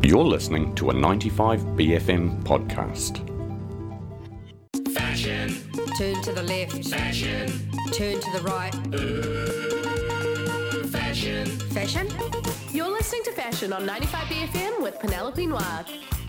You're listening to a 95BFM podcast. Fashion. Turn to the left. Fashion. Turn to the right. Fashion. Fashion? You're listening to Fashion on 95BFM with Penelope Noir.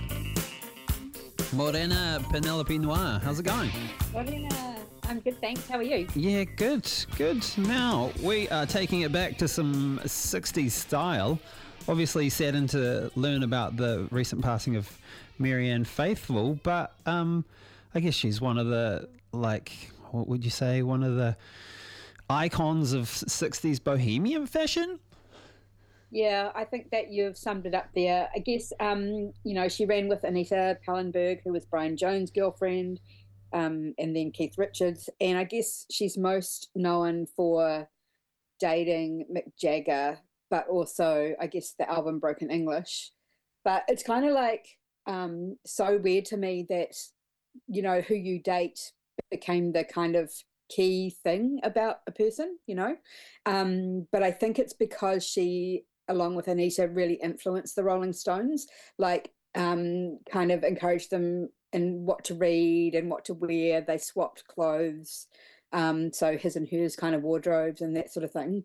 Morena Penelope Noir, how's it going? Morena, I'm good, thanks. How are you? Yeah, good. Now, we are taking it back to some 60s style. Obviously saddened to learn about the recent passing of Marianne Faithfull, but I guess she's one of the, what would you say, one of the icons of 60s bohemian fashion? Yeah, I think that you've summed it up there. I guess, she ran with Anita Pallenberg, who was Brian Jones' girlfriend, and then Keith Richards. And I guess she's most known for dating Mick Jagger, but also, I guess, the album Broken English. But it's kind of so weird to me that, who you date became the kind of key thing about a person, But I think it's because she, along with Anita, really influenced the Rolling Stones, kind of encouraged them in what to read and what to wear. They swapped clothes, so his and hers kind of wardrobes and that sort of thing.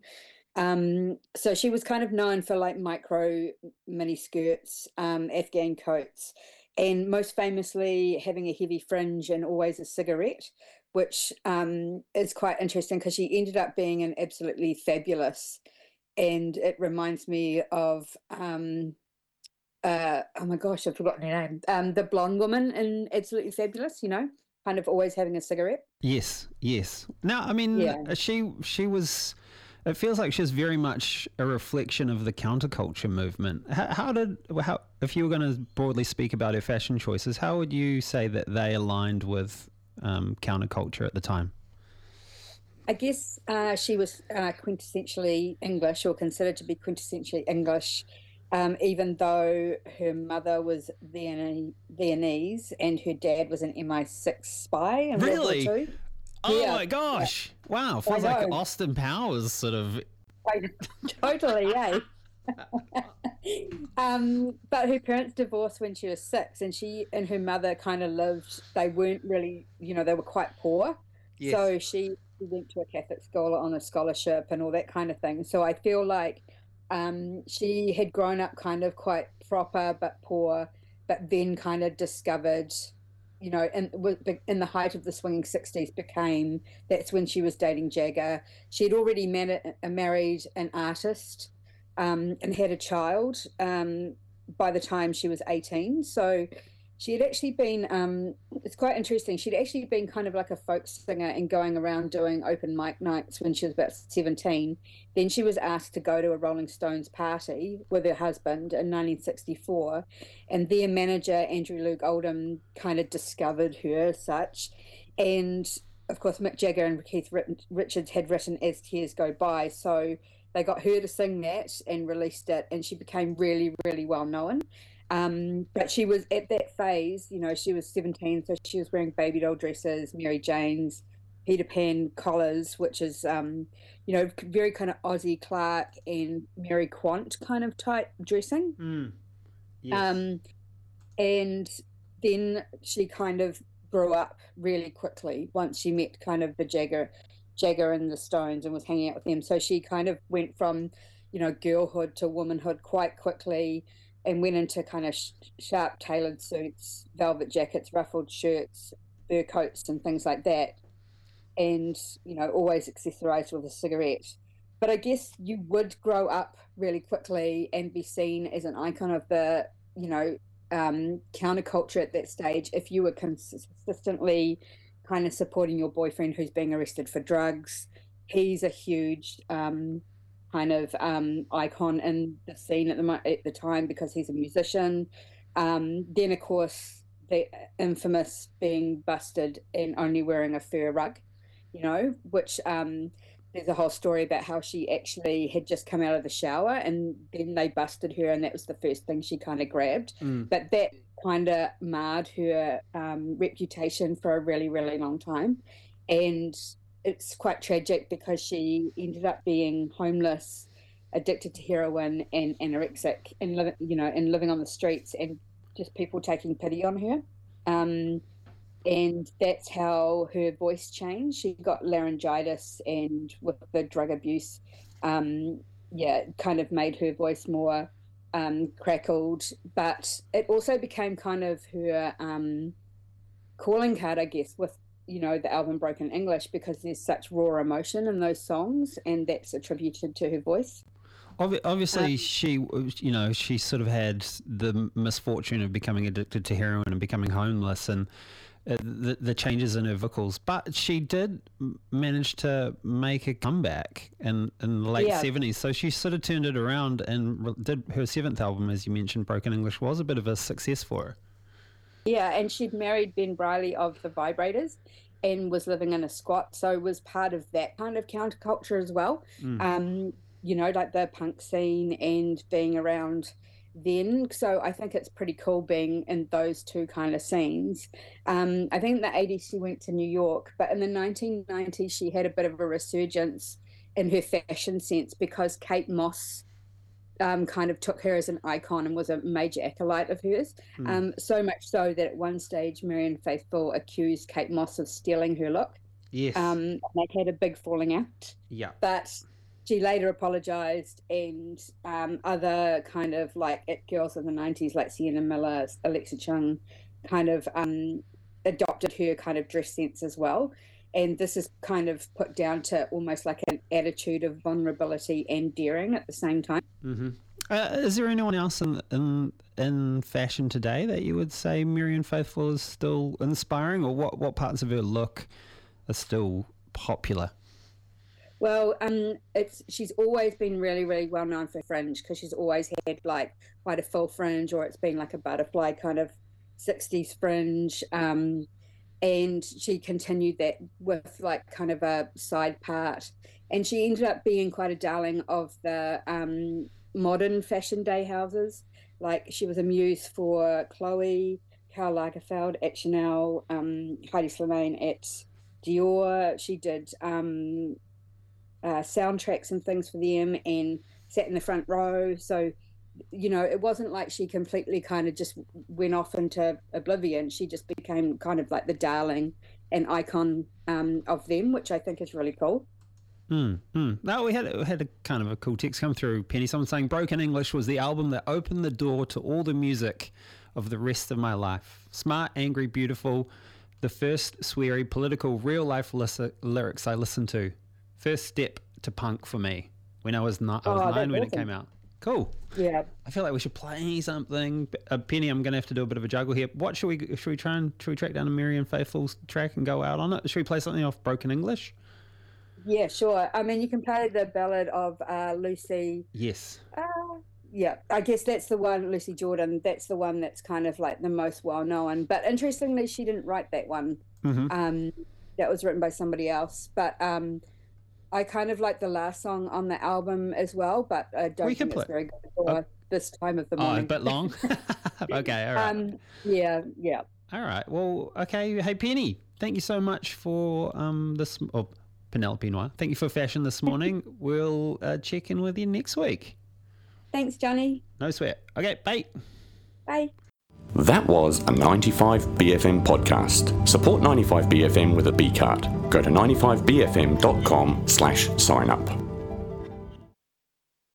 So she was kind of known for micro mini skirts, Afghan coats, and most famously having a heavy fringe and always a cigarette, which is quite interesting because she ended up being an absolutely fabulous. And it reminds me of, oh my gosh, I've forgotten her name, the blonde woman in Absolutely Fabulous, kind of always having a cigarette. Yes. Now, I mean, Yeah. she was, it feels like she's very much a reflection of the counterculture movement. How, if you were going to broadly speak about her fashion choices, how would you say that they aligned with counterculture at the time? I guess she was quintessentially English, or considered to be quintessentially English, even though her mother was Viennese and her dad was an MI6 spy in World War Really? II. Oh Yeah. my gosh! Wow, feels I like know. Austin Powers sort of. Totally, yeah. But her parents divorced when she was 6, and she and her mother kind of lived. They weren't really, they were quite poor. Yes. So she went to a Catholic school on a scholarship and all that kind of thing. So I feel like she had grown up kind of quite proper but poor, but then kind of discovered, in the height of the swinging 60s, that's when she was dating Jagger. She had already married an artist and had a child by the time she was 18. So she had actually been, it's quite interesting, she'd actually been kind of like a folk singer and going around doing open mic nights when she was about 17. Then she was asked to go to a Rolling Stones party with her husband in 1964, and their manager, Andrew Luke Oldham, kind of discovered her as such. And of course, Mick Jagger and Keith Richards had written As Tears Go By, so they got her to sing that and released it, and she became really, really well known. But she was at that phase, she was 17, so she was wearing baby doll dresses, Mary Janes, Peter Pan collars, which is, very kind of Ozzie Clark and Mary Quant kind of type dressing. Yes. And then she kind of grew up really quickly once she met kind of the Jagger and the Stones and was hanging out with them. So she kind of went from, girlhood to womanhood quite quickly, and went into kind of sharp tailored suits, velvet jackets, ruffled shirts, fur coats and things like that. And, always accessorized with a cigarette. But I guess you would grow up really quickly and be seen as an icon of the, counterculture at that stage if you were consistently kind of supporting your boyfriend who's being arrested for drugs. He's a huge icon in the scene at the time because he's a musician. Then, of course, the infamous being busted and only wearing a fur rug, which there's a whole story about how she actually had just come out of the shower and then they busted her, and that was the first thing she kind of grabbed. But that kind of marred her reputation for a really, really long time. And it's quite tragic because she ended up being homeless addicted to heroin and anorexic and living on the streets, and just people taking pity on her. And that's how her voice changed. She got laryngitis, and with the drug abuse, kind of made her voice more crackled. But it also became kind of her calling card, I guess, with the album Broken English, because there's such raw emotion in those songs, and that's attributed to her voice. Obviously, she sort of had the misfortune of becoming addicted to heroin and becoming homeless, and the changes in her vocals. But she did manage to make a comeback in the late 70s. So she sort of turned it around and did her seventh album, as you mentioned, Broken English, was a bit of a success for her. Yeah, and she'd married Ben Briley of the Vibrators and was living in a squat, so was part of that kind of counterculture as well. Like the punk scene and being around then. So I think it's pretty cool being in those two kind of scenes. I think in the 80s she went to New York, but in the 1990s she had a bit of a resurgence in her fashion sense, because Kate Moss kind of took her as an icon and was a major acolyte of hers. So much so that at one stage Marianne Faithfull accused Kate Moss of stealing her look. Yes. They had a big falling out. Yeah. But she later apologised, and other kind of like it girls of the 90s like Sienna Miller, Alexa Chung kind of adopted her kind of dress sense as well. And this is kind of put down to almost like an attitude of vulnerability and daring at the same time. Mm-hmm. Is there anyone else in fashion today that you would say Marianne Faithfull is still inspiring, or what parts of her look are still popular? Well, she's always been really, really well known for fringe, because she's always had like quite a full fringe, or it's been like a butterfly kind of 60s fringe. And she continued that with like kind of a side part, and she ended up being quite a darling of the modern fashion day houses. Like she was a muse for Chloe, Karl Lagerfeld at Chanel, Heidi Slimane at Dior. She did soundtracks and things for them and sat in the front row. So it wasn't like she completely kind of just went off into oblivion. She just became kind of like the darling and icon of them, which I think is really cool. No, we had a kind of a cool text come through, Penny. Someone saying Broken English was the album that opened the door to all the music of the rest of my life. Smart, angry, beautiful. The first sweary, political, real-life lyrics I listened to. First step to punk for me. When I was 9 when it came out. Cool. Yeah. I feel like we should play something. Penny, I'm going to have to do a bit of a juggle here. What should we track down a Marianne Faithfull's track and go out on it? Should we play something off Broken English? Yeah, sure. I mean, you can play the ballad of Lucy. Yes. Yeah, I guess that's the one, Lucy Jordan. That's the one that's kind of like the most well-known. But interestingly, she didn't write that one. Mm-hmm. That was written by somebody else. But I kind of like the last song on the album as well, but I don't think it's very good for this time of the morning. Oh, a bit long? Okay, all right. Yeah. All right, well, okay. Hey, Penny, thank you so much for this, or Penelope Noir, thank you for fashion this morning. We'll check in with you next week. Thanks, Johnny. No sweat. Okay, bye. Bye. That was a 95BFM podcast. Support 95BFM with a B card. Go to 95BFM.com/sign up.